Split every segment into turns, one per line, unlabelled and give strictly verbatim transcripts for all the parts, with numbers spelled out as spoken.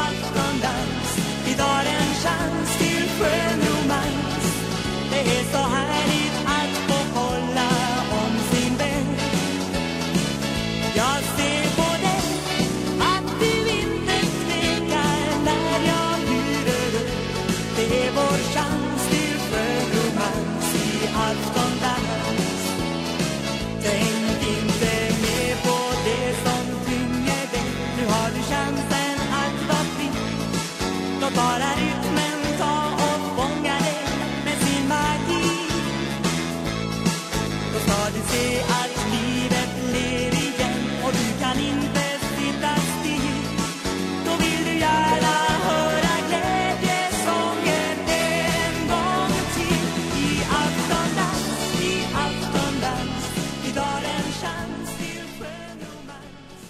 aftondans. Vi tar en chans till skön romans. Det är så härligt att få hålla om sin vän. Jag ser på dig att du inte tvekar när jag lurar upp. Det är vår chans till skön romans i aftondans. Tänk inte mer på det som tynger dig. Nu har du chansen att vara fri. Låt bara rytmen ta och fånga dig med sin magi. Då ska du se att livet ler igen och du kan inte sitta still. Då vill du gärna höra glädjesånger en gång till. I aftondans, i aftondans, vi tar en chans till skön romans.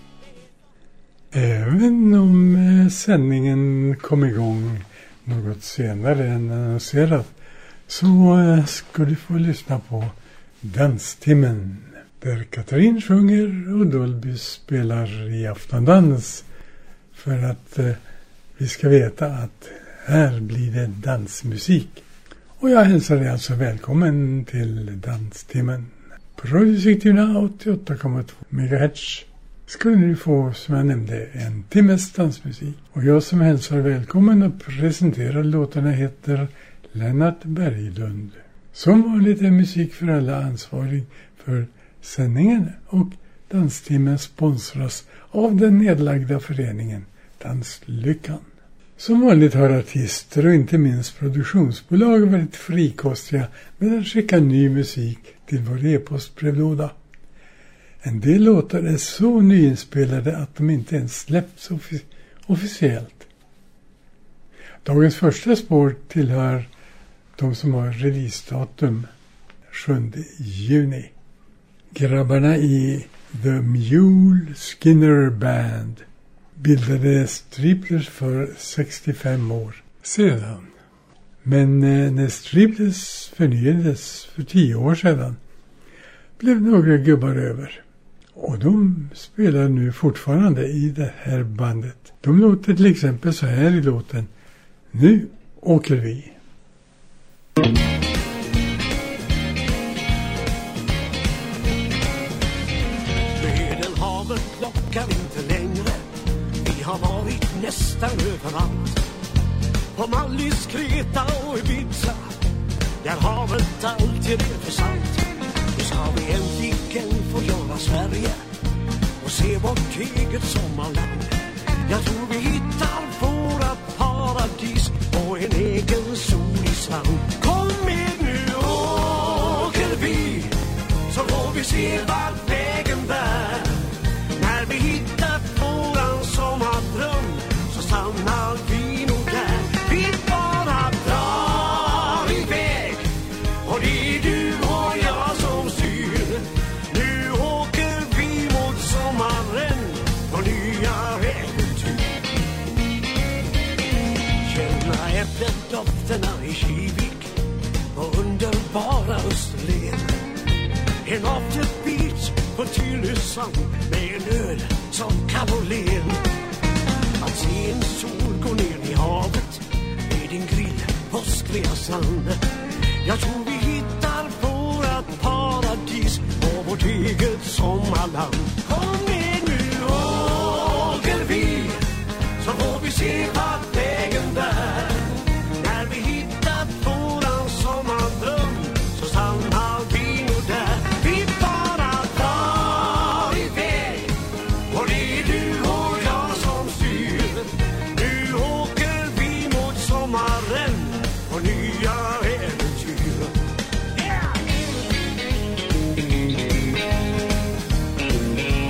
Även om eh, sändningen kom igång något senare än annonserat så eh, ska du få lyssna på Danstimmen där Katrin sjunger och Dolby spelar i aftondans för att eh, vi ska veta att här blir det dansmusik. Och jag hälsar dig alltså välkommen till Danstimmen. På Radio Sigtuna åttioåtta komma två megahertz skulle du få, som jag nämnde, en timmes dansmusik. Och jag som hälsar välkommen och presenterar låtarna heter Lennart Berglund. Som vanligt är musik för alla ansvarig för sändningen och Danstimmen sponsras av den nedlagda föreningen Danslyckan. Som vanligt har artister och inte minst produktionsbolag varit frikostiga med att skicka ny musik till vår e-postbrevlåda. En del låtar är så nyinspelade att de inte ens släppts offi- officiellt. Dagens första spår tillhör de som har releasedatum sjunde juni. Grabbarna i The Mule Skinner Band bildade Striplers för sextiofem år sedan. Men eh, när Striplers förnyades för tio år sedan blev några gubbar över. Och de spelar nu fortfarande i det här bandet. De låter till exempel så här i låten Nu åker vi.
Medelhavet lockar inte längre. Vi har varit nästan överallt. På Mallis, Kreta och Ibiza. Där havet alltid är för salt. Nu ska vi äntligen få göra Sverige och se vårt eget sommarland. Jag tror vi hittar våra paradis och en egen solig strand. Kom med nu åker vi, så får vi se vart vägen bär. När vi hittat våran sommardröm så stannar vi nog där. Vi bara drar iväg och det är du och jag som styr. Nu åker vi mot sommaren och nya äventyr. Känna äppeldofterna i Kivik och underbara Österlen. En afterbeach på Tylösand med en öl som Karolén. Att se en sol gå ner i havet med din grill på Streasand. Jag tror vi hittar vårat paradis och vårt eget sommarland. Kom med nu åker vi, så får vi se vart vägen bär. När vi hittat våran sommardröm så stannar vi nog där. Vi bara drar iväg och det är du och jag som styr. Nu åker vi mot sommaren och nya äventyr. Yeah!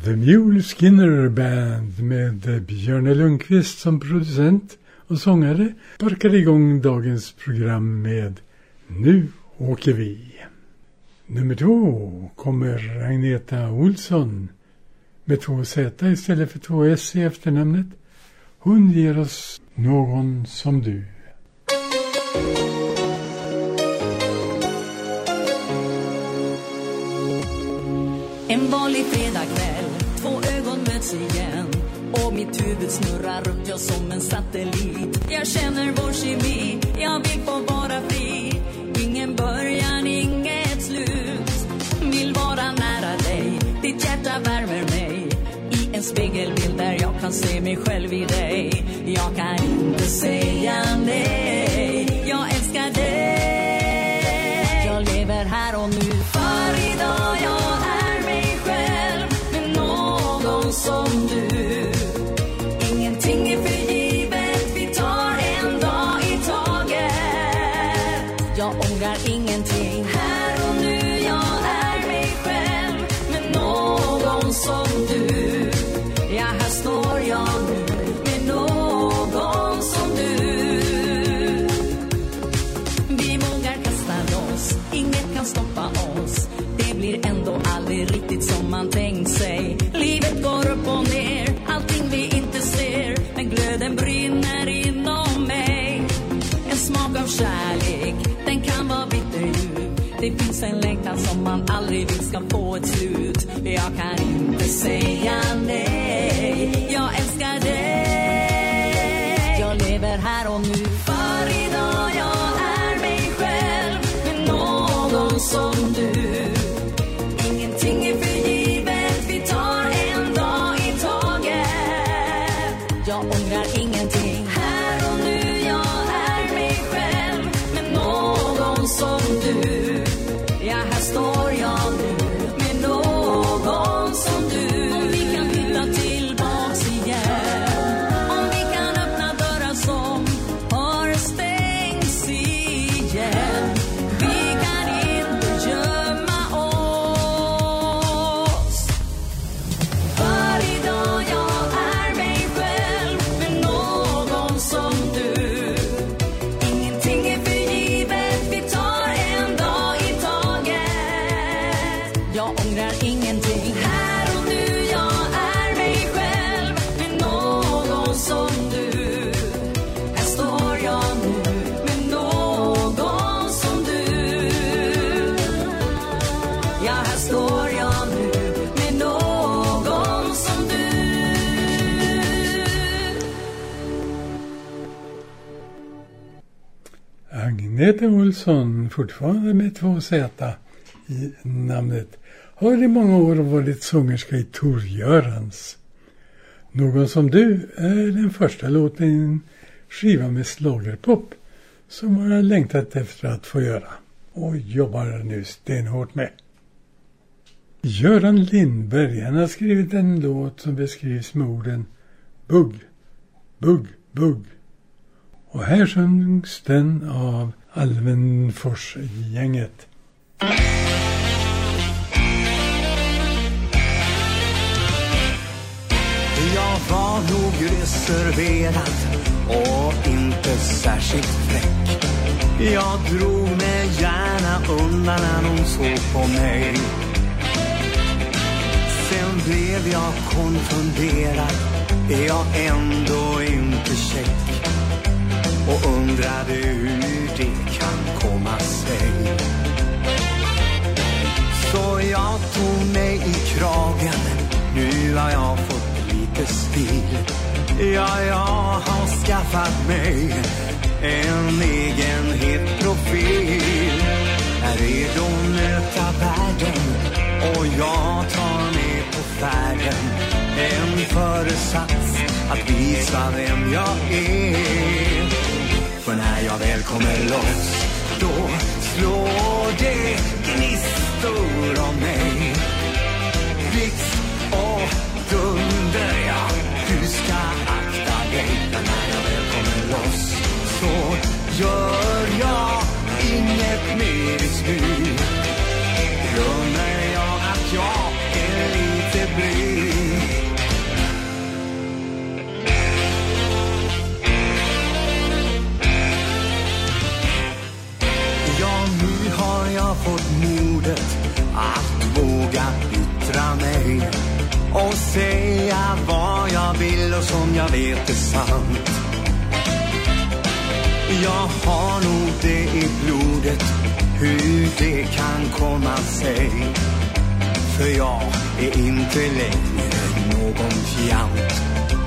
The Mule Skinner Band med Björn Lundqvist som producent och sångare sparkar igång dagens program med Nu åker vi. Nummer två kommer Agneta Olsson med två Z istället för två S i efternamnet. Hon ger oss Någon som du.
En vanlig fredagkväll, två ögon möts igen och mitt huvud snurrar runt jag som en satellit. Jag känner vår kemi, jag vill få vara fri. Ingen början, inget slut. Vill vara nära dig, ditt hjärta värmer mig. I en spegelbild där jag kan se mig själv i dig. Jag kan inte säga nej, jag älskar dig. Jag lever här och nu, för idag jag är mig själv. Med någon som du. Ingenting är för givet, vi tar en dag i taget. Jag ångrar ingenting, här och nu jag är mig själv. Med någon som du. Ja, här står jag nu med någon som du. Vi vågar kasta loss, inget kan stoppa oss. Det blir ändå aldrig riktigt som man tänkt sig. Livet går upp och ner, allting vi inte ser. Men glöden brinner inom mig. En smak av kärlek, den kan vara bitterljuv. Det finns en längtan som man aldrig vill ska få ett slut. Jag kan inte säga nej, jag älskar dig. Jag lever här och nu, för idag jag är mig själv. Med någon som du. Ingenting är för givet, vi tar en dag i taget. Jag ångrar ingenting, här och nu jag är mig själv. Med någon som du. Ja, här står jag nu med någon som du. Om vi kan hitta tillbaks igen. Om vi kan öppna dörrar som har stängts igen. Vi kan inte gömma oss. För idag jag är mig själv. Med någon som du. Ingenting är för givet, vi tar en dag i taget. Jag ångrar ingenting, här och nu jag är mig själv. Med någon som du. Här står jag nu med någon som du. Ja, här står jag nu med någon som du.
Agneta Olsson, fortfarande med två Z i namnet, har i många år varit sångerska i Tor Görans. Någon som du är den första låten i en skiva med slagerpop som man har längtat efter att få göra och jobbar nu stenhårt med. Göran Lindberg, han har skrivit en låt som beskrivs med orden bugg, bugg, bugg. Och här sjungs den av Alvenfors-gänget.
Jag var nog reserverad och inte särskilt fräck. Jag drog mig gärna undan när hon såg på mig. Sen blev jag konfunderad, är jag ändå inte check? Och undrade hur det kan komma sig. Så jag tog mig i kragen, nu har jag fått lite stil. Ja, jag har skaffat mig en egen het profil. Är redo att möta världen och jag tar med på färden. En föresats att visa vem jag är. För när jag väl kommer loss, då slår det gnistor om mig. Blixt och dunder, ja, du ska akta dig. För när jag väl kommer loss, så gör jag inget mer i smyg. Glömmer jag att jag är lite blyg. som jag vet är sant. Jag har nog det i blodet, hur det kan komma sig. För jag är inte längre någon fjant.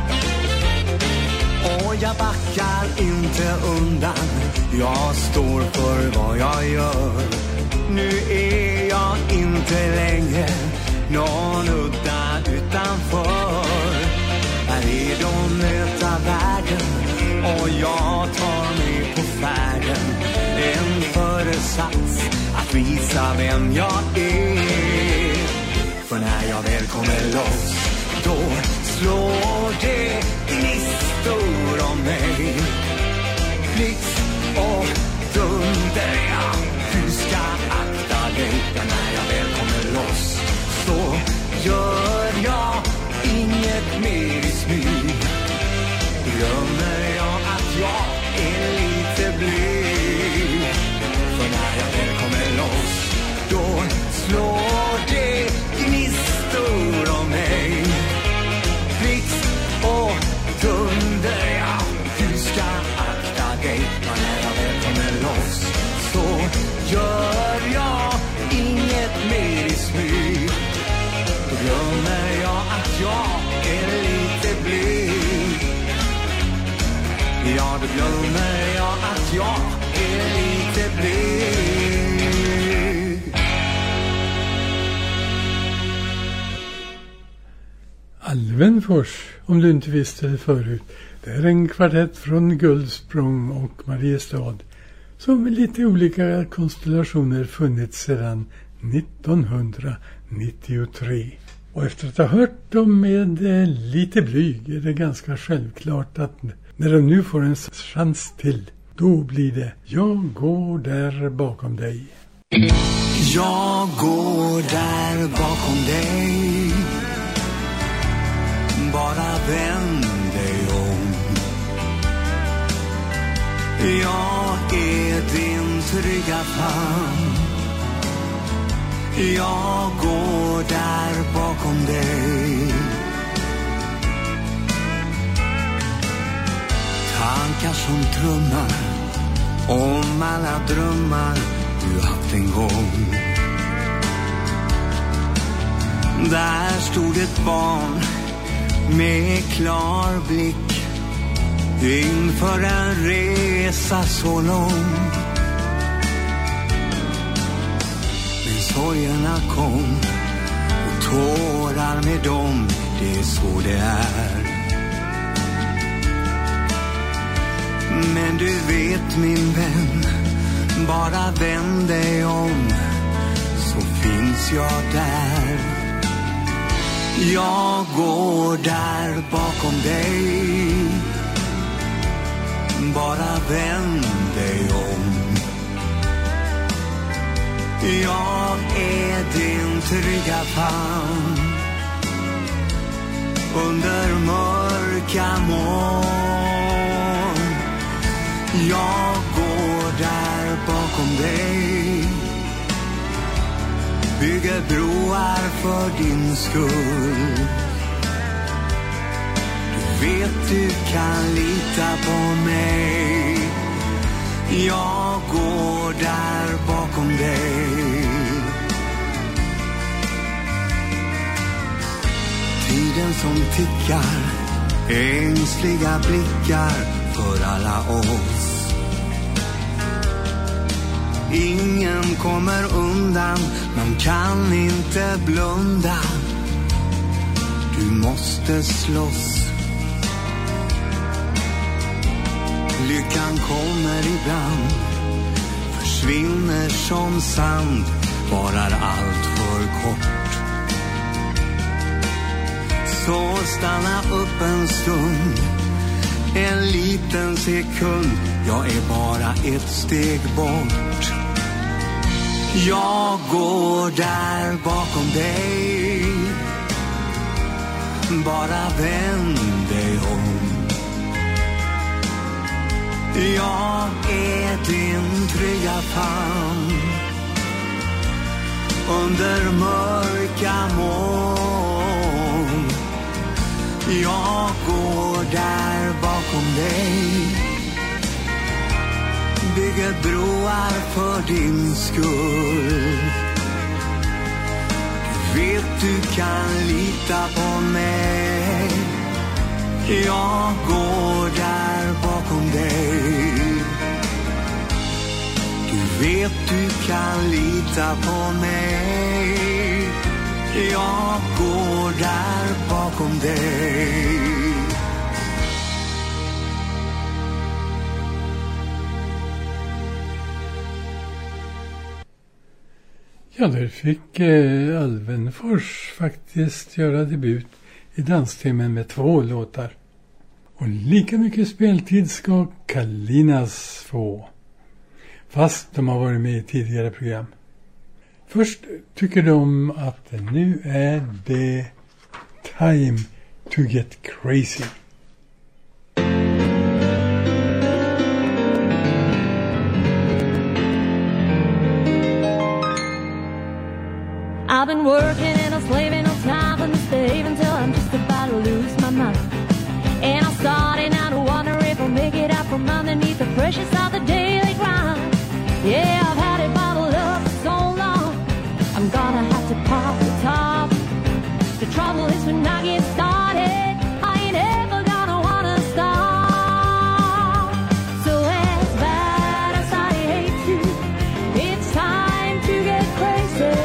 Och jag backar inte undan, jag står för vad jag gör. Nu är jag inte längre någon udda utanför. Här är de möta världen och jag tar mig på färden. En föresats att visa vem jag är. För när jag väl kommer loss, då slår det gnistor om mig. Blixt och dunder, ja, du ska akta dig. Ja, när jag väl kommer loss, så gör jag inget mer i smyg. Glömmer jag att jag är lite blyg. För när jag väl kommer loss, då slår det gnistor om mig. Blixt och dunder, ja, du ska akta dig. Ja, när jag väl kommer loss, så gör jag inget mer i smyg. Då glömmer jag att jag är lite blyg. Ja, då glömmer jag att jag är lite blyg.
Alvenfors, om du inte visste det förut, det är en kvartett från Guldsprång och Mariestad som med lite olika konstellationer funnits sedan nittonhundranittiotre. Och efter att ha hört dem med eh, lite blyg är det ganska självklart att när de nu får en chans till, då blir det Jag går där bakom dig.
Jag går där bakom dig, bara vänd dig om. Jag är din trygga famn. Jag går där bakom dig. Tankar som trummar om alla drömmar du haft en gång. Där stod ett barn med klar blick inför en resa så lång. Men sorgerna kom och tårar med dem, det är så det är. Men du vet min vän, bara vänd dig om så finns jag där. Jag går där bakom dig, bara vänd dig om. Jag är din trygga famn under mörka moln. Jag går där bakom dig, bygger broar för din skull. Du vet du kan lita på mig. Jag går där bakom dig. Tiden som tickar, ängsliga blickar för alla oss. Ingen kommer undan, man kan inte blunda. Du måste slåss. Lyckan kommer ibland, försvinner som sand, varar allt för kort. Så stanna upp en stund, en liten sekund, jag är bara ett steg bort. Jag går där bakom dig, bara vänd dig om. Jag är din trygga famn under mörka moln. Jag
går där bakom dig, bygger broar för din skull. Du vet du kan lita på mig, jag går där bakom dig. Du vet du kan lita på mig, jag går där bakom dig.
Ja, där fick eh, Alvenfors faktiskt göra debut i danstimmen med två låtar. Och lika mycket speltid ska Kalinas få, fast de har varit med i tidigare program. Först tycker de att nu är det time to get crazy.
I've been working and I'm slaving on time and misbehaving until I'm just about to lose my mind. And I'm starting now to wonder if I'll make it out from underneath the pressures of the daily grind. Yeah, I've had it bottled up for so long, I'm gonna have to pop the top. The trouble is when I get started, I ain't ever gonna wanna stop. So as bad as I hate you, it's time to get crazy.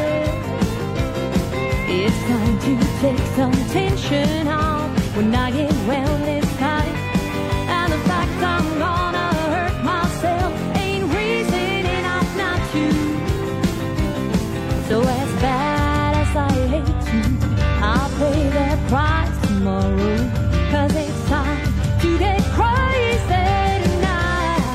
It's time to take some tension off when I get well this time. And the fact I'm gonna hurt myself ain't reason enough not to. So as bad as I hate you, I'll pay that price tomorrow. Cause it's time to get crazy tonight.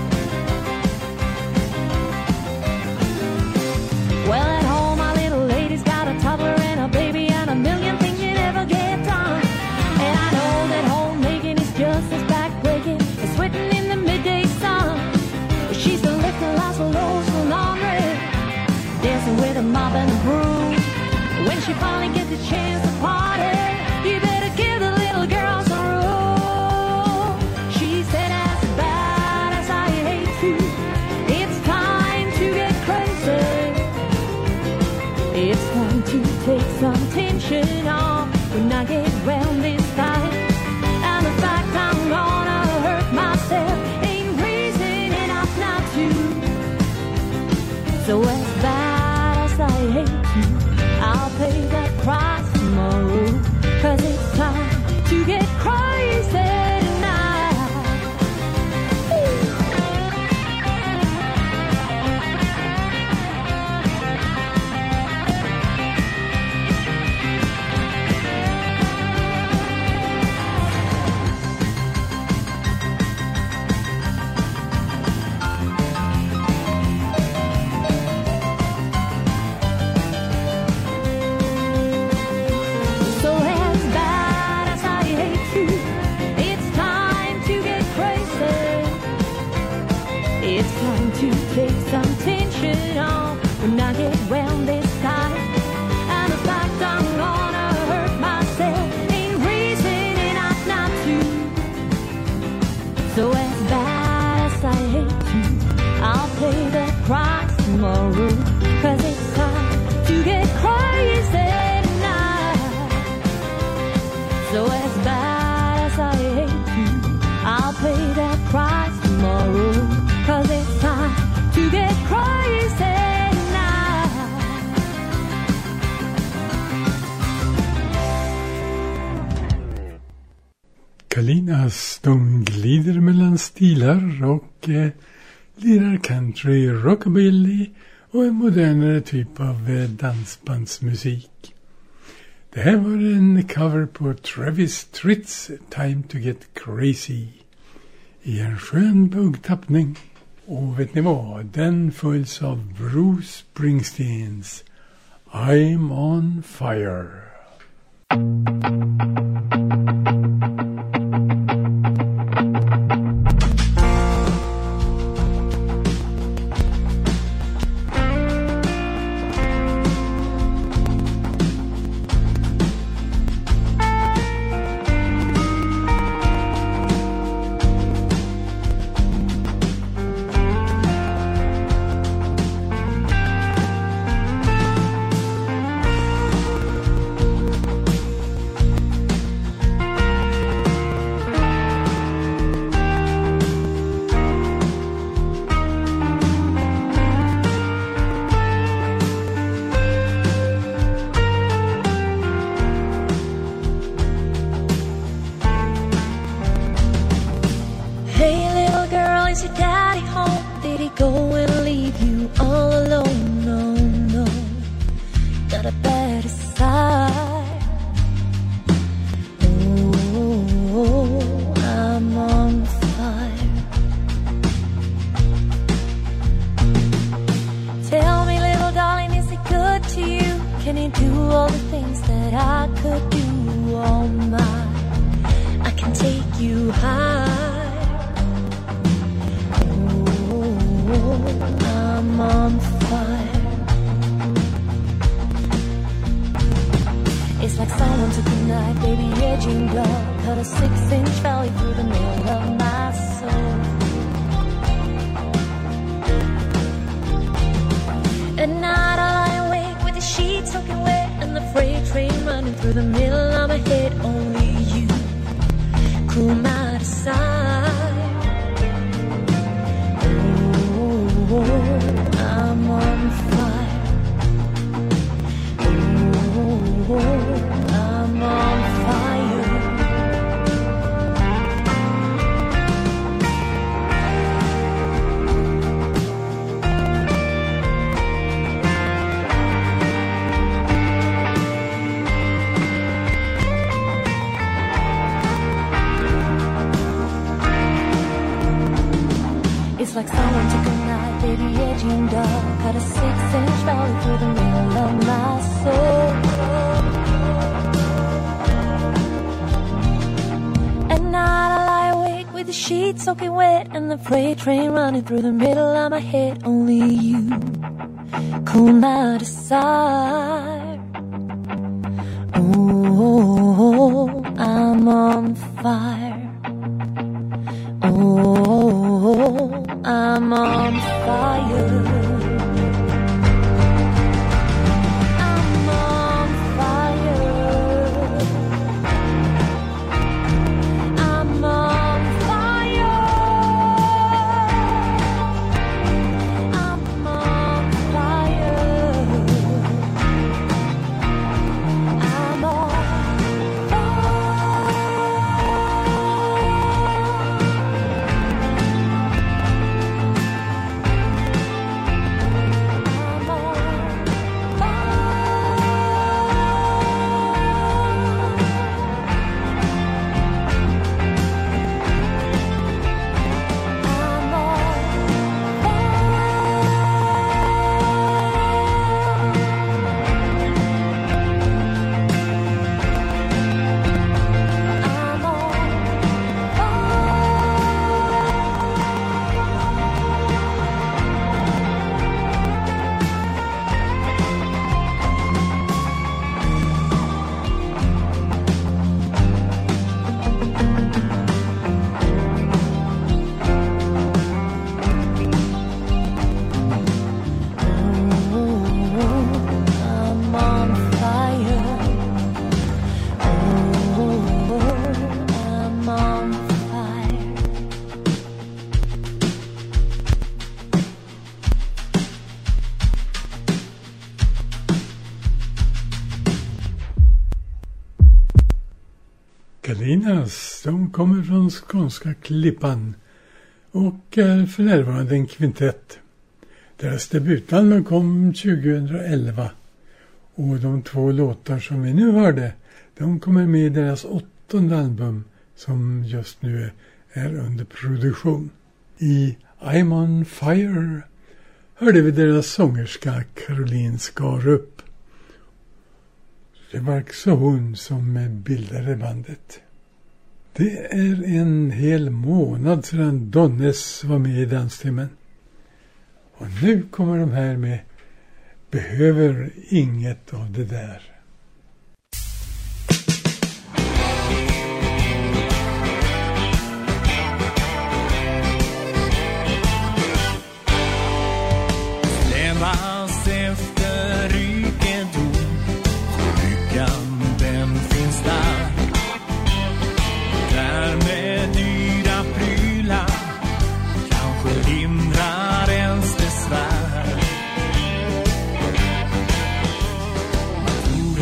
Well, at home my little lady's got a toddler and a baby and a million things you never get done. And I know that homemaking is just as backbreaking as sweating in the midday sun. But she's the lifting lots of loads for laundry, dancing with a mop and a broom. When she finally gets a chance to party, you better give the little girl some room. She said, as bad as I hate you, it's time to get crazy. It's time to take some tension off when I get round this time. And the fact I'm gonna hurt myself ain't reason enough not to. So as bad as I hate you, I'll pay that price tomorrow. Cause it's time to get crazy tonight. So as bad as I hate you, it's time to get crazy. It's time to take some tension off when I get round this time. And the fact I'm gonna hurt myself ain't reason enough not to. So as bad as I hate you, I'll pay the price tomorrow. Cause it's time to get crazy tonight. So as bad as I hate you, I'll pay that price tomorrow. Cause it's time to get crazy tonight.
Kalinas, de glider mellan stilar och eh, lirar country, rockabilly och en modernare typ av eh, dansbandsmusik. Det här var en cover på Travis Tritts Time to Get Crazy i en skön buggtappning. Och vet ni vad? Den följs av Bruce Springsteens I'm on Fire.
is your daddy home? Did he go and leave you all alone? No, no, got a bad side. Oh, I'm on fire. Tell me, little darling, is he good to you? Can he do all the things that I could do? Oh my, I can take you high. I'm on fire. It's like someone took a knife, baby, edging dark, cut a six-inch valley through the middle of my soul. At night I lie awake with the sheets soaking wet and the freight train running through the middle of my head. Only you cool my desire. I'm on fire. Oh, I'm on fire. It's like someone took a knife, baby, edging dark, cut a six-inch valley through the middle of my soul. At night I lie awake with the sheets soaking wet and the freight train running through the middle of my head. Only you cool my desire. Oh, I'm on fire. Oh, I'm on fire. I'm on fire. I'm on fire. I'm on fire. I'm on
Kalinas, de kommer från skånska Klippan och är för närvarande en kvintett. Deras debutalbum kom tjugoelva och de två låtar som vi nu hörde, de kommer med i deras åttonde album som just nu är under produktion. I I'm on Fire hörde vi deras sångerska Caroline Skarup. Det var också hon som bildade bandet. Det är en hel månad sedan Donnes var med i danstimmen. Och nu kommer de här med Behöver inget av det där.
Strävas efter rikedom, lyckan den finns där. Där med dyra prylar kanske hindrar ens besvär. Man tror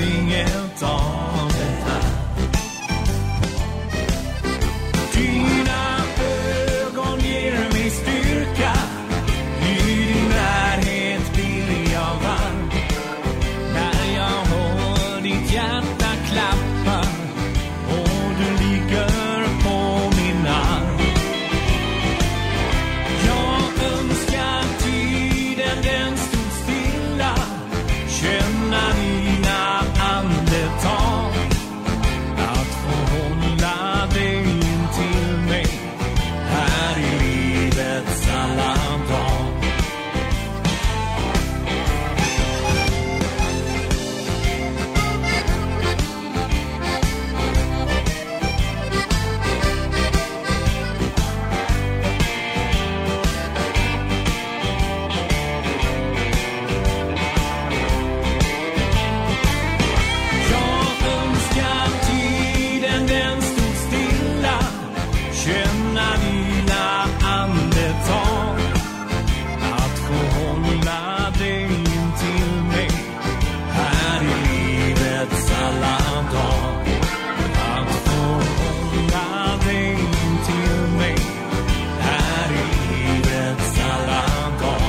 inget av det här. Dina ögon ger mig styrka. I din närhet blir jag varm. När jag hör ditt hjärta klappa och du ligger på min arm. Jag önskar tiden den stod stilla. Känna dina andetag. Att få hålla dig in till mig här i livets alla dag. Jag önskar tiden den stod stilla. Känna dina andetag. Att få hålla dig in till mig här i livets alla dag. Att få hålla dig in till mig här i livets alla dag.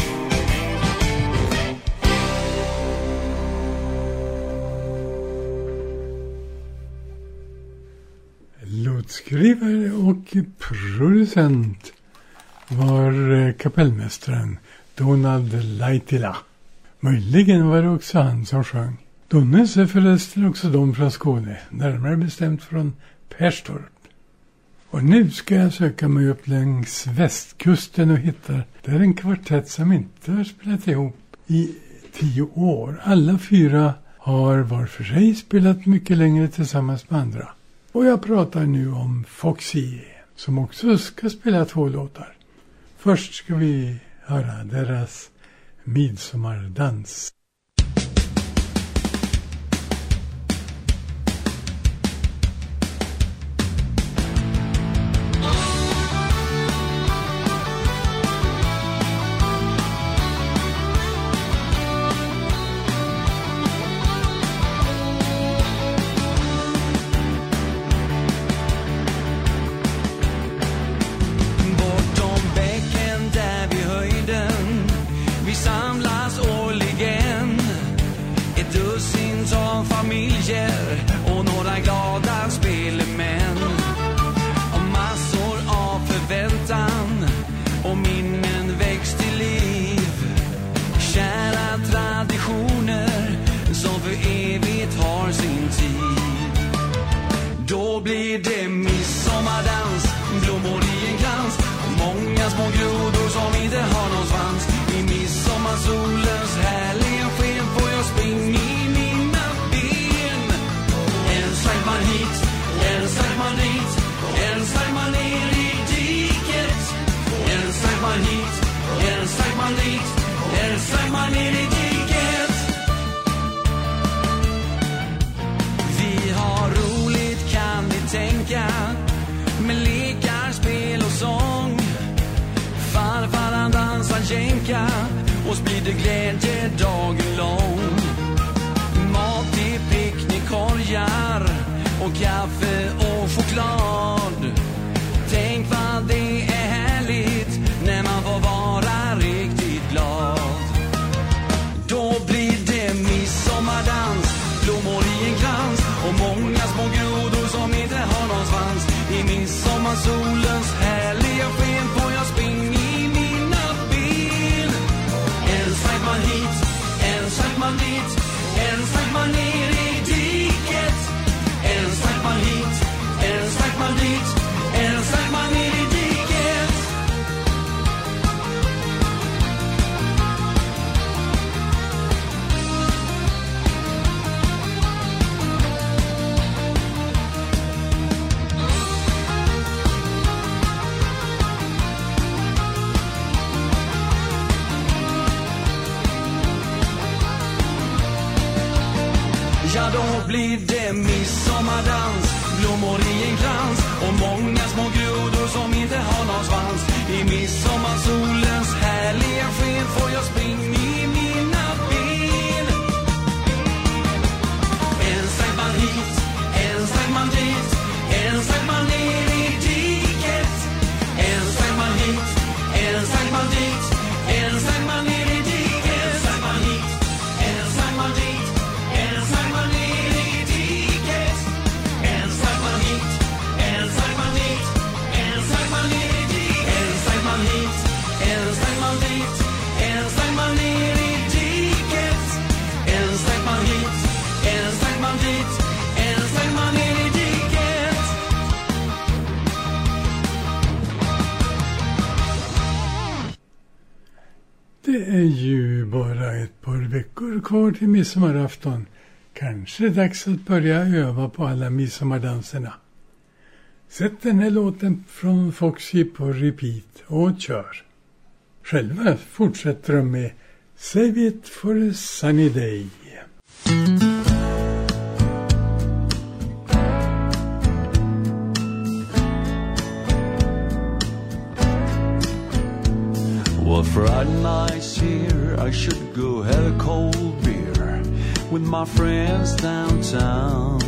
Låtskrivare och producent var eh, kapellmästaren Donald Laitila. Möjligen var det också han som sjöng. Donnes är förresten också de från Skåne, närmare bestämt från Perstorp. Och nu ska jag söka mig upp längs västkusten och hitta där en kvartett som inte har spelat ihop i tio år. Alla fyra har var för sig spelat mycket längre tillsammans med andra. Och jag pratar nu om Foxy, som också ska spela två låtar. Först ska vi höra deras midsommardans.
Bortom bäcken där vid höjden vi samlas årligen. Ett dussintal familjer och några glada spelemän. Och massor av förväntan och minnen väcks till liv. Kära traditioner som för evigt har sin tid. Då blir det midsommardans, blommor i en glans. Många små grodor som inte har någon svans. I midsommarsolens härliga sken får jag springa i mina ben. En sväng man hit, en sväng man dit, en sväng man ner i diket. En sväng man hit, en sväng man dit, en sväng man ner i diket. Vi har roligt kan vi tänka, med lekar, spel och sång. Farfar han dansar jänka och sprider glädje dagen lång. Mat i picknickkorgar och kaffe och choklad. Tänk vad det är härligt när man får vara riktigt glad. Då blir det midsommardans, blommor i en krans och många små grodor som inte har någon svans. I midsommarsolens härliga sken får jag springa i mina ben. En sväng man hit, en sväng man dit, en sväng man ner i diket. En sväng man hit, en sväng man dit, en sväng man ner i diket. Ja, då blir det midsommardans, blommor i en krans och många små grodor som inte har någon svans. I midsommarsolens härliga sken får jag springa i mina ben. fritt än svämmar ner i diket.
Det är ju bara ett par veckor kvar till midsommarafton. Kanske dags att börja öva på alla midsommardanserna. Sätt den här låten från Foxy på repeat och kör. Själva fortsätter de med Save It for a Sunny Day.
Well, Friday night's here, I should go have a cold beer with my friends downtown.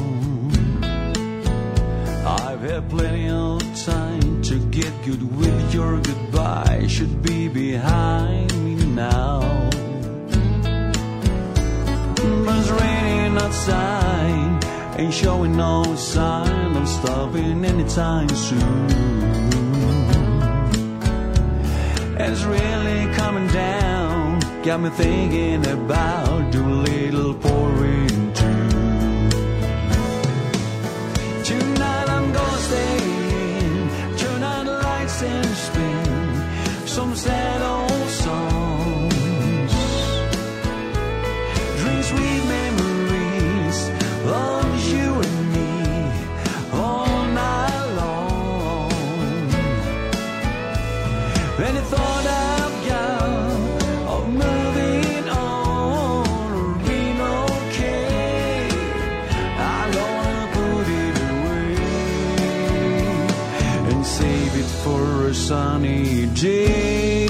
I've had plenty of time to get good with your goodbye. Should be behind me now. But it's raining outside, ain't showing no sign of stopping anytime soon. And it's really coming down, got me thinking about do a little pouring too. Tonight I'm gonna stay in, turn on the lights and spin some sad old songs. Drink sweet memories of you and me all night long. Any thought I've got of moving on or being okay, I'm gonna put it away and save it for a sunny day.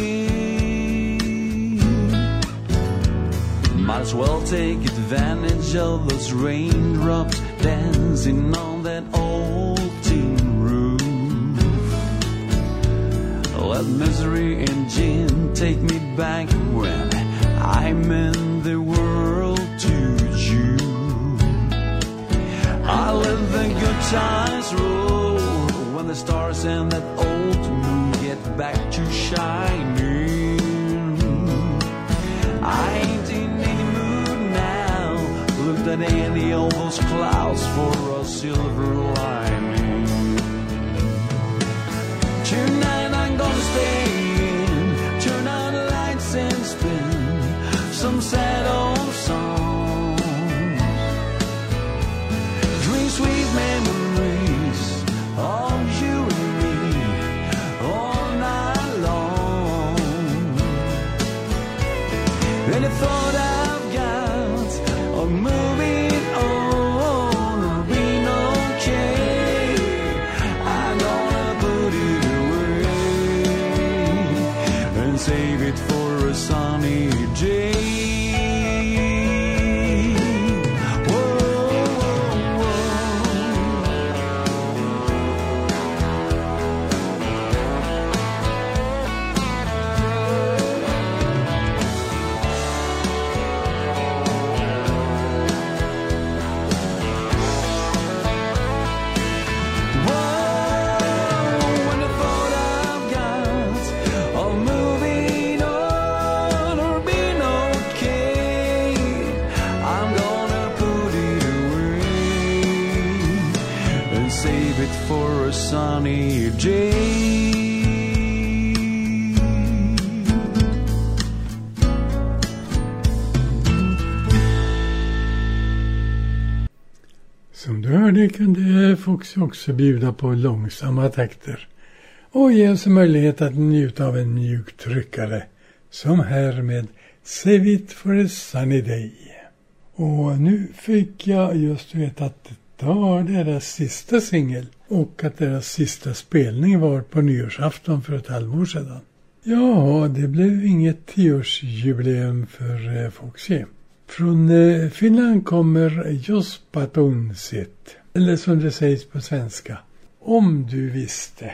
Might as well take advantage of those raindrops dancing on that old tin roof. Let misery and gin take me back when I meant the world to you. I let the good times roll when the stars and that old moon get back to shining. I ain't in any mood now, looked at any of those clouds for a silver lining. Tonight I'm gonna stay in, turn on the lights and spin some sad old songs. Drink sweet memories of you and me all night long. Any thought I've got of moving on or being okay, I'm gonna put it and save it for a sunny day. Whoa, whoa, whoa. When the thought I've got of moving on or being okay, I'm gonna put it away and save it for a sunny day.
Som du hörde kunde Foxy också bjuda på långsamma takter och ge oss möjlighet att njuta av en mjuk tryckare som här med Save It for a Sunny Day. Och nu fick jag just veta att det var deras sista singel och att deras sista spelning var på nyårsafton för ett halvår sedan. Ja, det blev inget tioårsjubileum för Foxy. Från eh, Finland kommer Jos Patonsit, eller som det sägs på svenska, Om du visste.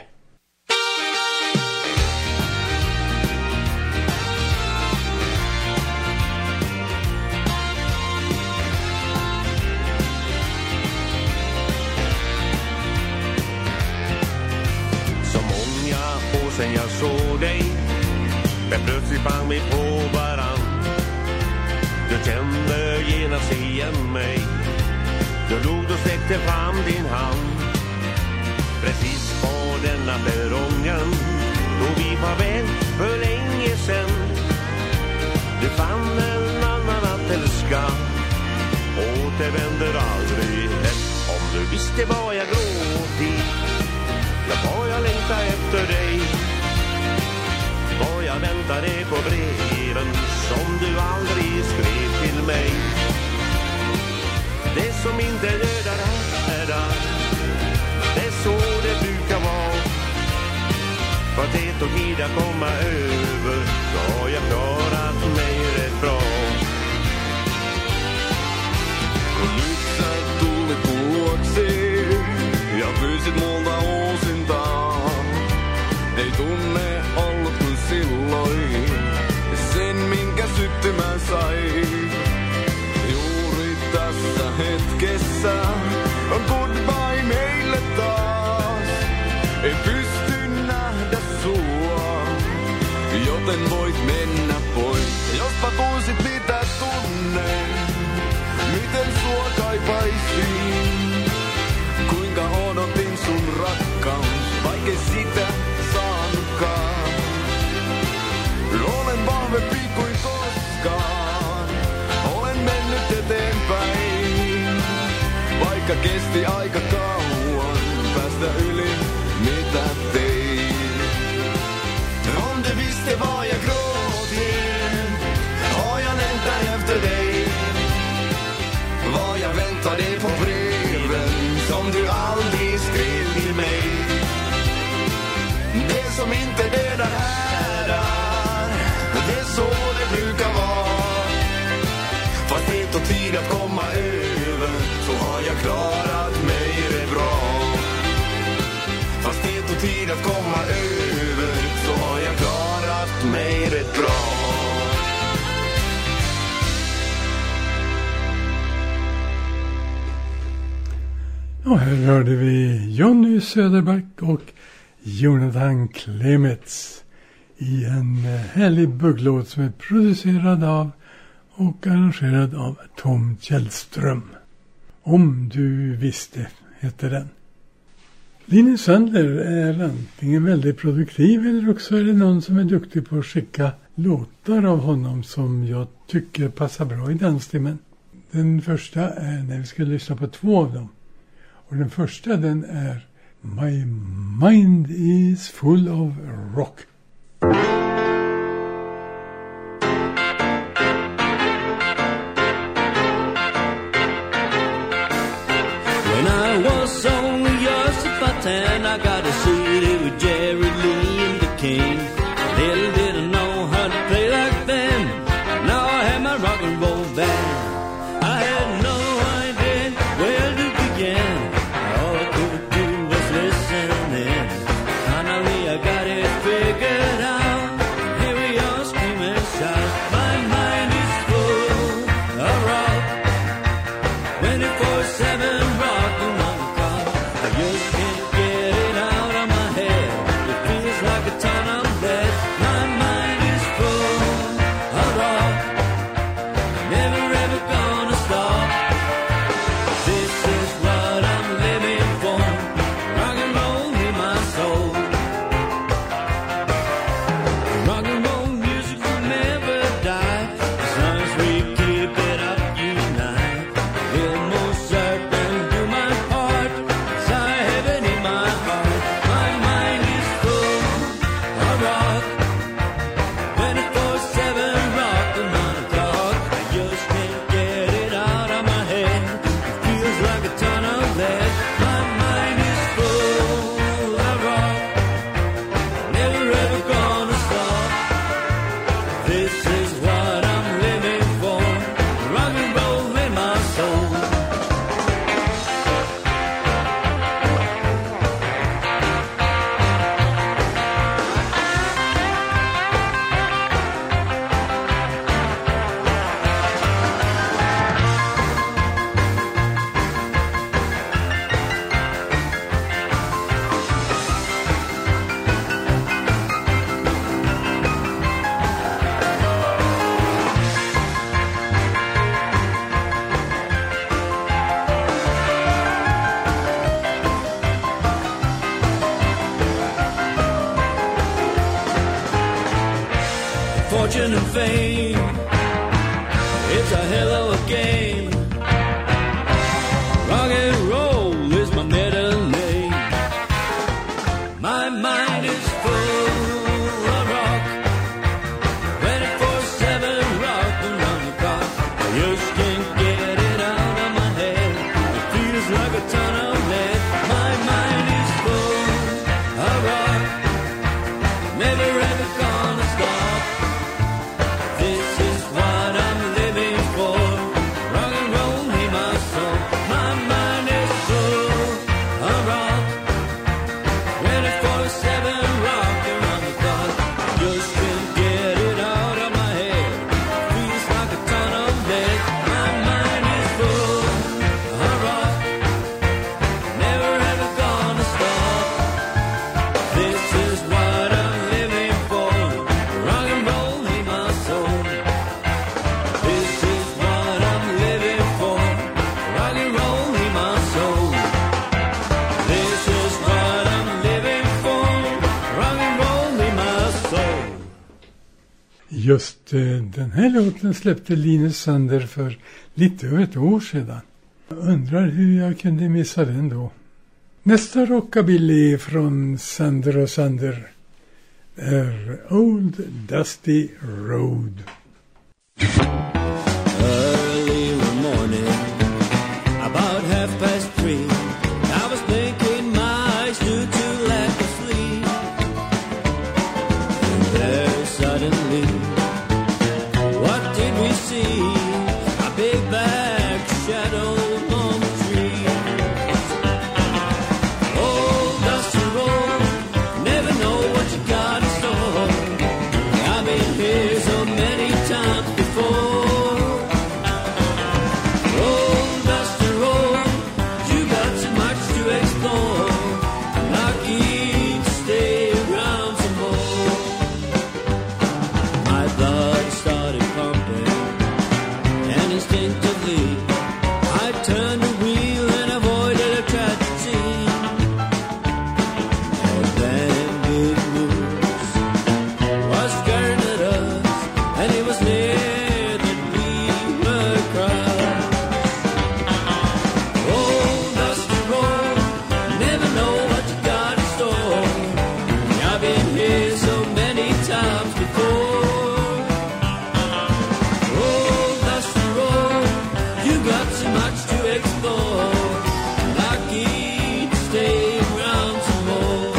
Så många år sedan jag såg dig, men plötsligt fann vi på varann. Du kände genast igen mig, Då log du sträckte fram din hand precis på denna perrongen då vi var väl för länge sen. Du fann en annan att älska, återvänder aldrig hem. Om du visste vad jag gråt i, ja, vad jag längtar efter dig, vad jag väntade på breven som du aldrig skrev till mig. Det som inte dödar är där, det är så det brukar vara. För att det tog tid att komma över, så har jag klarat mig rätt bra.
Kun nyt sä tulit luoksi ja pyysit multa uusintaan. Ei tunne ollut kun silloin sen minkä syttymään sai. Juuri tässä hetkessä on goodbye meille taas. Ei pysty nähdä sua, joten voit mennä pois. Jospa tunsit mitä tunnen, miten sua kaipaisin. Kuinka odotin sun rakkaus, vaikka sitä saanutkaan. Olen vahvempi kuin koskaan, olen mennyt eteenpäin. Vaikka kesti aika kauan päästä yli mitä tein. Om du visste vad jag gråter, har jag längtar efter dig. Vad jag väntade på breven som du aldrig skrev till mig. Det som inte dödar härdar, det är så det brukar vara. Fast det tog tid att komma över, så har jag klarat mig rätt bra. Fast det tog tid att komma över, så har jag klarat mig rätt bra.
Och här hörde vi Johnny Söderback och Jonathan Clemets i en härlig bugglåt som är producerad av och arrangerad av Tom Källström. Om du visste heter den. Linus Sandler är antingen väldigt produktiv eller också är det någon som är duktig på att skicka låtar av honom som jag tycker passar bra i danstimmen. Den första är när vi ska lyssna på två av dem. Och den första den är My Mind is Full of Rock.
When I was only just about ten, I got a C D with Jerry Lee and the King. Little did I know how to play like them. Now I have my rock and roll band. I had no idea where to begin. All I could do was listen in. Finally I got it figured out. Here we are, scream and shout. My mind is full of rock, twenty-four seven rock and roll clock. I just can't get it out of my head. It feels like a ton of lead. My mind is full of rock, never ever gonna stop. This is what I'm living for. Rock and roll in my soul. Rock and roll music will never die as long as we keep it up unite. We'll most certainly do my fortune and fame. It's a hell of a game. Rock and roll is my middle name. My mind is full of rock. twenty-four seven rock around the clock. I just can't get it out of my head. It feels like a ton of lead. My mind is full of rock. Never ever gonna stop. This is what I'm living for. Rock and roll in my soul. My mind is full of rock. twenty-four seven rock around the clock. Just can't get it out of my head. Feels like a ton of lead. My mind is full of rock. Never ever gonna stop. This is what I'm living for. Rock and roll in my soul. This is what I'm living for. Rock and roll in my soul. This is what I'm living for. Rock and roll in my soul.
Just eh, den här låten släppte Linus Sander för lite över ett år sedan. Jag undrar hur jag kunde missa den då. Nästa rockabilly från Sander och Sander är Old Dusty Road.
Early one morning, about half past three, I was blinking my eyes due to lack of sleep. And there suddenly, what did we see? A big black shadow on the tree. Old dusty road, never know what you got in store. I've been here so many times before. Old dusty road, you got so much to explore. Lucky to stay around some more. My blood started pumping, and instinctively I turned the wheel and avoided a tragic scene. And then big news was staring at us, and it was near that we were crushed. Old dusty road, never know what you got in store. I've been here so many times before. Old dusty road, you got so much to explore. Lucky to stay around some more.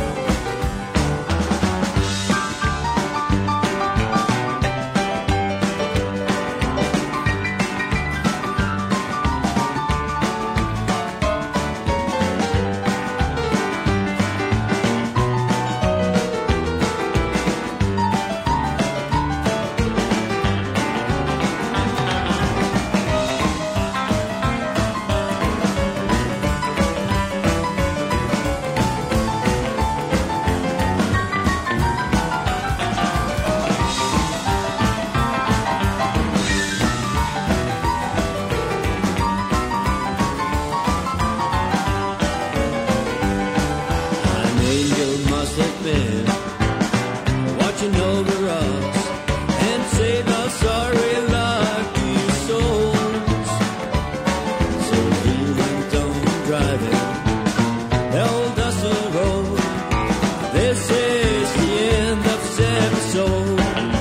An angel must have been watching over us and saved our sorry lucky souls. So we went on driving the old dusty road. This is the end of this episode.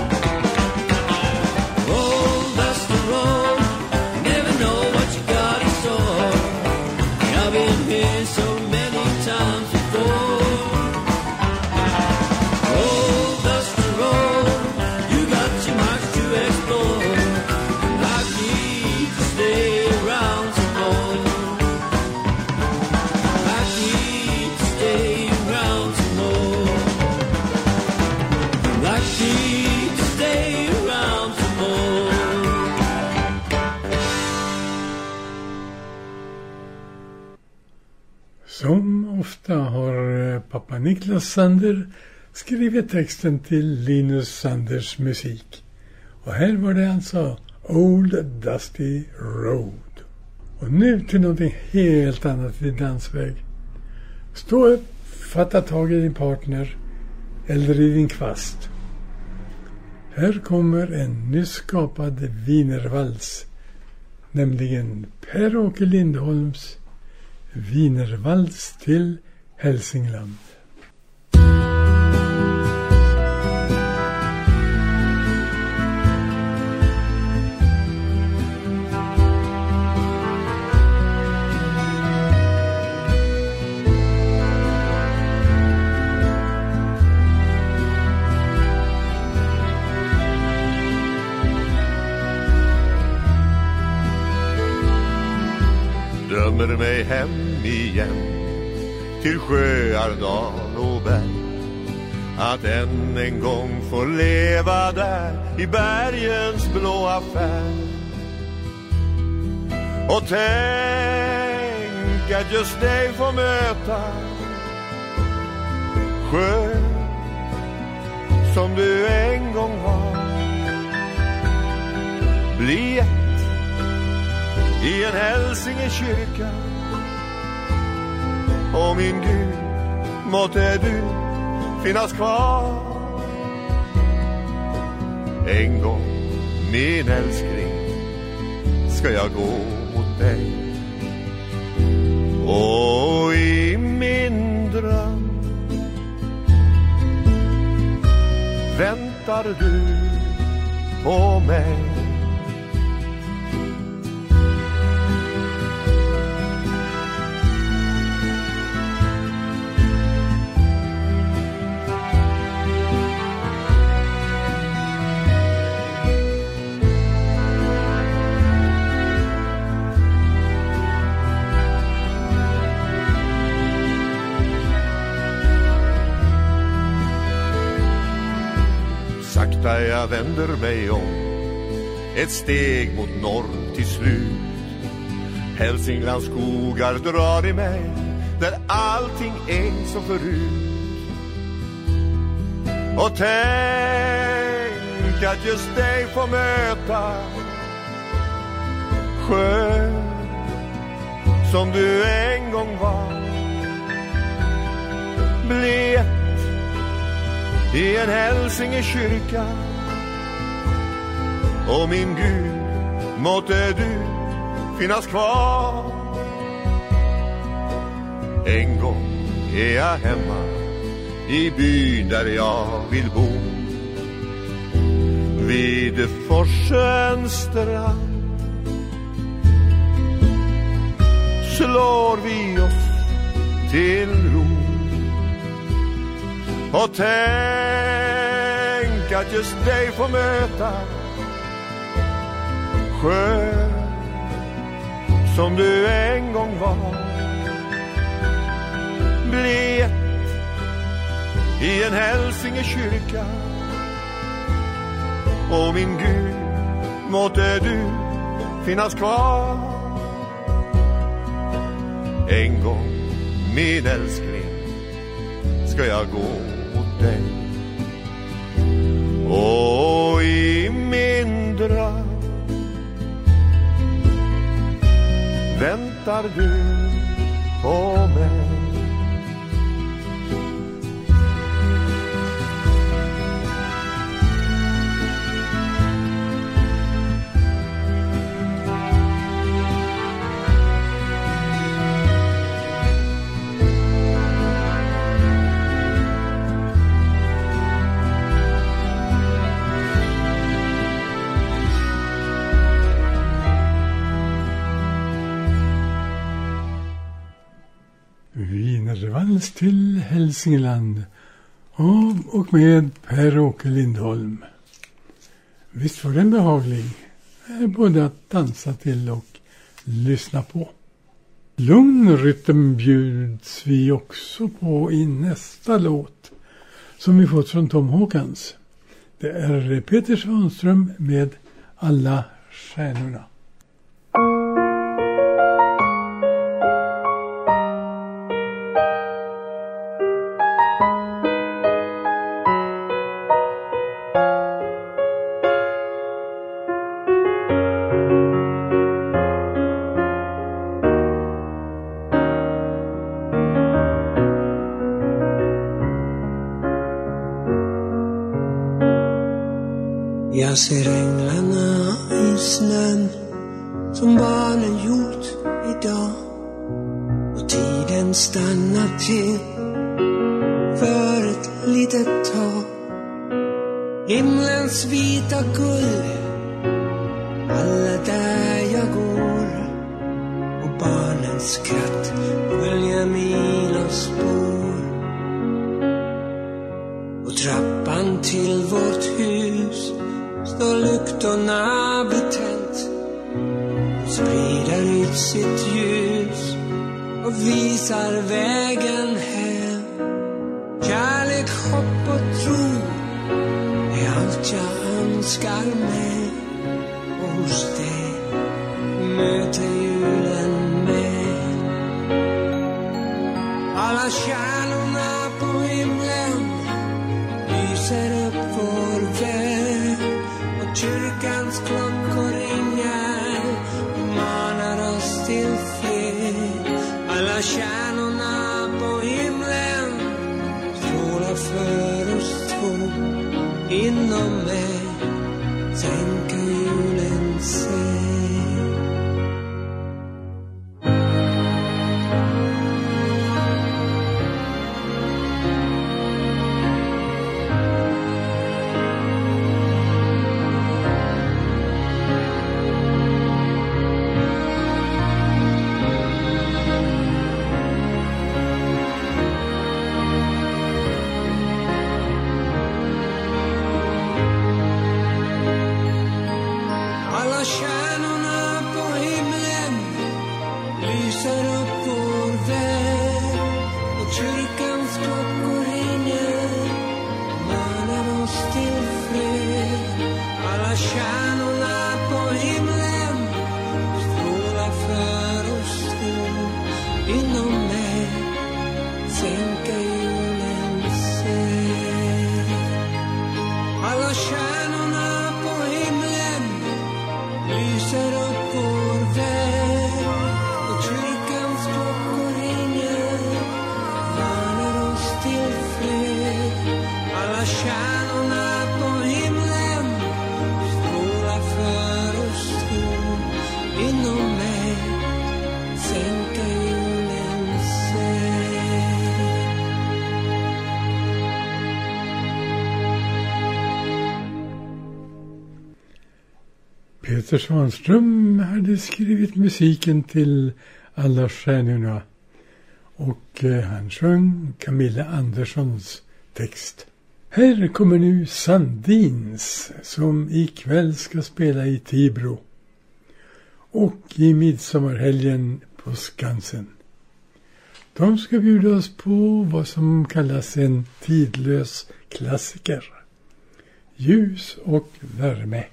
Old dusty road, never know what you got in store. I've been here so many times before. Old dusty road, you got too much to explore. Lucky to stay around some more. Lucky to stay around some more. Lucky to stay around some more.
Som ofta har eh, pappa Niklas Sander skrivit texten till Linus Sanders musik. Och här var det alltså Old Dusty Road. Och nu till någonting helt annat i dansväg. Stå upp, fatta tag i din partner eller i din kvast. Här kommer en nyss skapad wienervals, nämligen Per-Åke Lindholms Wienervals till Hälsingland.
Drömmer mig hem igen till sjöar, dal och berg, att än en gång få leva där i bergens blåa färg. Och tänk att just dig få möta, sjö som du en gång var. Bli ett i en Hälsingekyrka, och min Gud, måtte du finnas kvar. En gång, min älskling, ska jag gå mot dig, och i min dröm väntar du på mig. Sakta jag vänder mig om, ett steg mot norr till slut. Hälsinglands skogar drar i mig, där allting är som förut. Och tänk att just dig få möta, sjö som du en gång var. Bli ett i en Hälsingekyrka, och min Gud, måtte du finnas kvar. En gång är jag hemma i byn där jag vill bo, vid forsens strand slår vi oss till ro. Och tänk att just dig få möta, sjö som du en gång var. Bli ett i en Hälsingekyrka, och min Gud, måtte du finnas kvar. En gång, min älskling, ska jag gå mot dig, och i min dröm väntar du på mig.
Wienervals till Hälsingland av och med Per-Åke Lindholm. Visst var den behaglig, både att dansa till och lyssna på. Lugn rytm bjuds vi också på i nästa låt som vi fått från Tom Håkans. Det är Peter Svanström med Alla stjärnorna.
Jag ser änglarna i snön som barnen gjort idag. Och tiden stannar till för ett litet tag. Himlens vita guld, alla där jag går. Och barnens skratt följer mina spår. Och trappan till vårt hus står lyktorna betänt och sprider ut sitt ljus och visar vägen hem. Kärlek, hopp och tro är allt jag önskar mig. Och hos dig möter julen med. Alla stjärnorna på himlen lyser upp vår väg. Och kyrkans klockor ringer och manar oss till fred. Alla stjärnorna på himlen strålar för oss två. Inom mig sänker julen sig.
Peter Svanström hade skrivit musiken till Alla stjärnorna och eh, han sjöng Camilla Anderssons text. Här kommer nu Sandins som ikväll ska spela i Tibro och i midsommarhelgen på Skansen. De ska bjuda oss på vad som kallas en tidlös klassiker. Ljus och värme.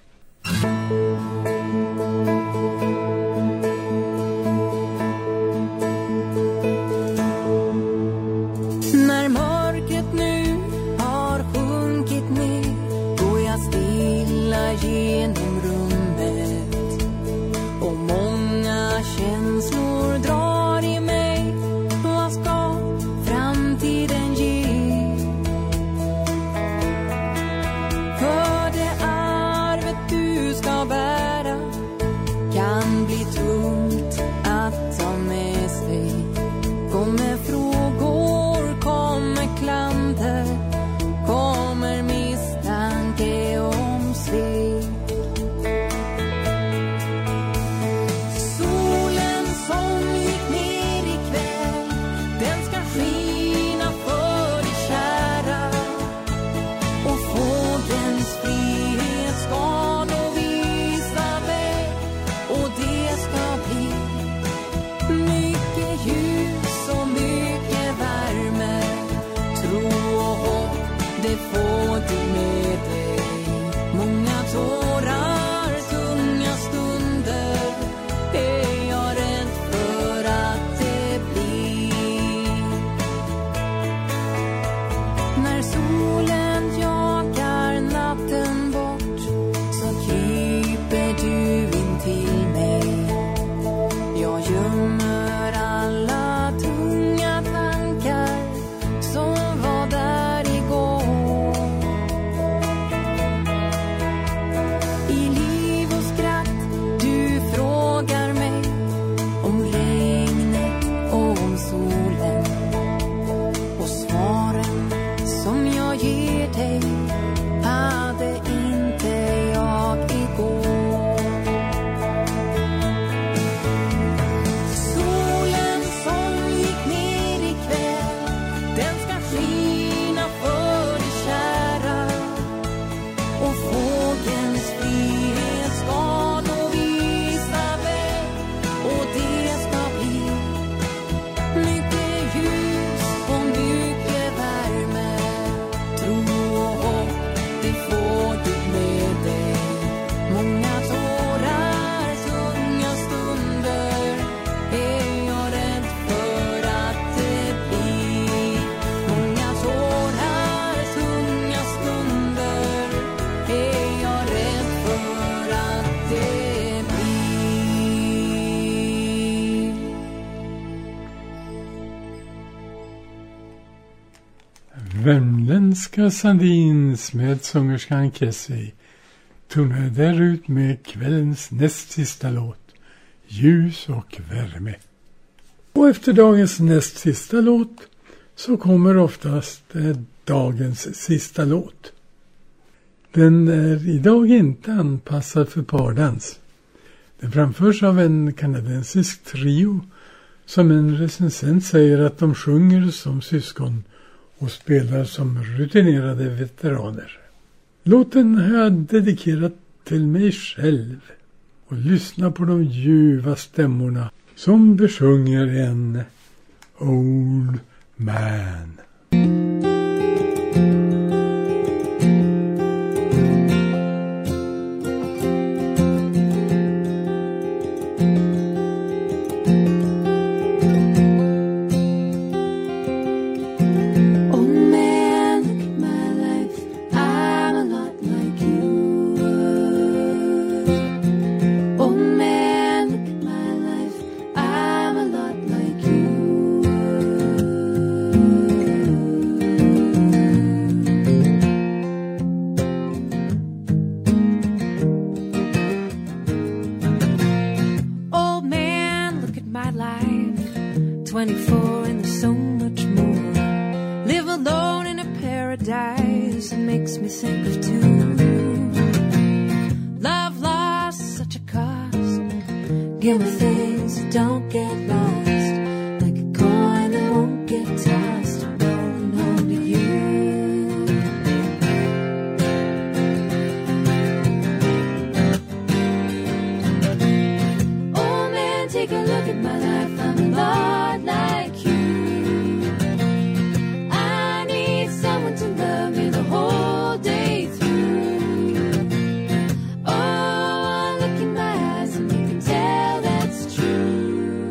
När mörkret nu har sjunkit ner går jag stilla genom rummet och många känslor drar i mig. Vad ska framtiden ge? För det arvet du ska bära
Värmländska Sandins med sångerskan Kessie turnade där ut med kvällens näst sista låt, Ljus och värme. Och efter dagens näst sista låt så kommer oftast eh, dagens sista låt. Den är idag inte anpassad för pardans. Den framförs av en kanadensisk trio som en recensent säger att de sjunger som syskon och spelar som rutinerade veteraner. Låten har jag dedikerat till mig själv och lyssna på de ljuva stämmorna som besjunger en old man.
twenty-four and there's so much more. Live alone in a paradise that makes me think of two. Love lost such a cost. Give me things that don't get lost, like a coin that won't get tossed. I'm going home to you. Oh man, take a look at my life. I'm a lot like you. I need someone to love me the whole day through. Oh, look in my eyes and you can tell that's true.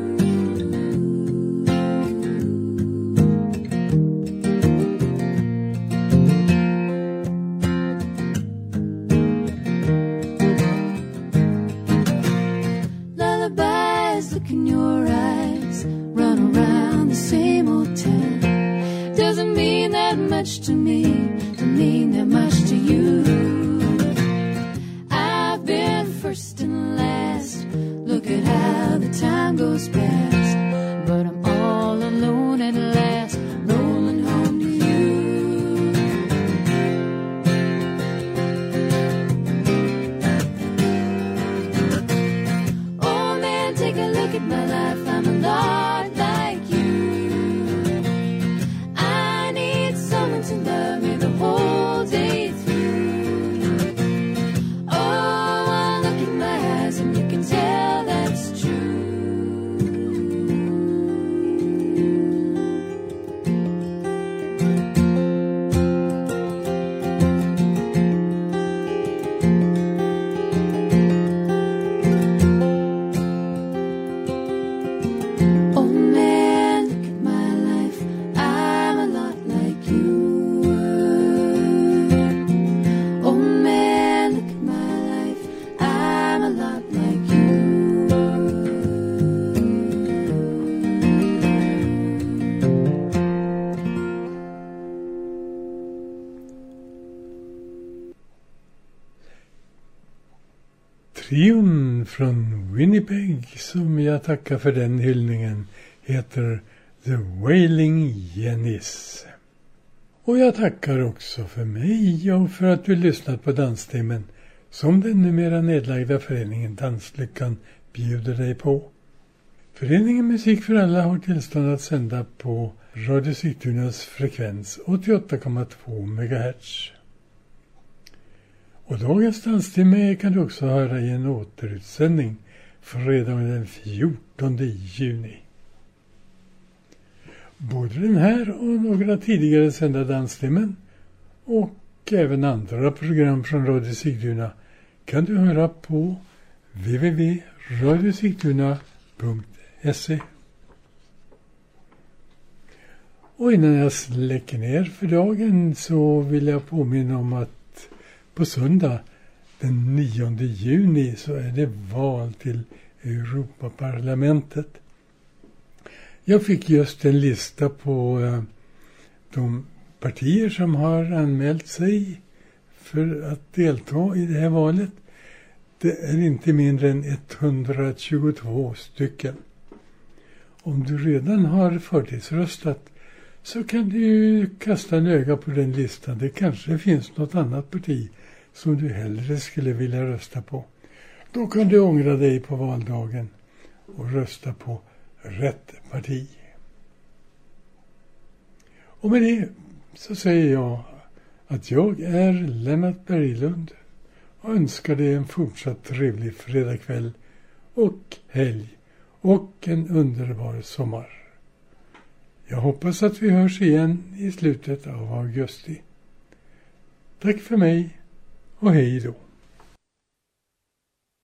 Lullabies, look in your eyes, run around the same old town. Doesn't mean that much to me, doesn't mean that much to you. I've been first and last, look at how the time goes past. But I'm all alone at last, rolling home to you. Oh man, take a look at my life, I'm a lot like you. I need someone to love me the whole day through. Oh, look in my eyes and you can tell that's true. Oh man, look at my life, I'm a lot like you. Oh man, look at my life, I'm a lot like you.
Trion från Winnipeg som jag tackar för den hyllningen heter The Wailing Jennys. Och jag tackar också för mig och för att du lyssnat på Danstimmen som den numera nedlagda föreningen Danslyckan bjuder dig på. Föreningen Musik för alla har tillstånd att sända på Radio Sigtunas frekvens åttioåtta komma två megahertz. Och dagens danstimme kan du också höra i en återutsändning fredagen den fjortonde juni. Både den här och några tidigare sända danstimmen och även andra program från Radio Sigtuna kan du höra på w w w punkt radio sigtuna punkt se. Och innan jag släcker ner för dagen så vill jag påminna om att på söndag den nionde juni så är det val till Europaparlamentet. Jag fick just en lista på eh, de partier som har anmält sig för att delta i det här valet. Det är inte mindre än etthundratjugotvå stycken. Om du redan har förtidsröstat så kan du ju kasta en öga på den listan. Det kanske finns något annat parti som du hellre skulle vilja rösta på. Då kan du ångra dig på valdagen och rösta på rätt parti. Och med det så säger jag att jag är Lennart Berglund och önskar dig en fortsatt trevlig fredagkväll och helg och en underbar sommar. Jag hoppas att vi hörs igen i slutet av augusti. Tack för mig och hej då.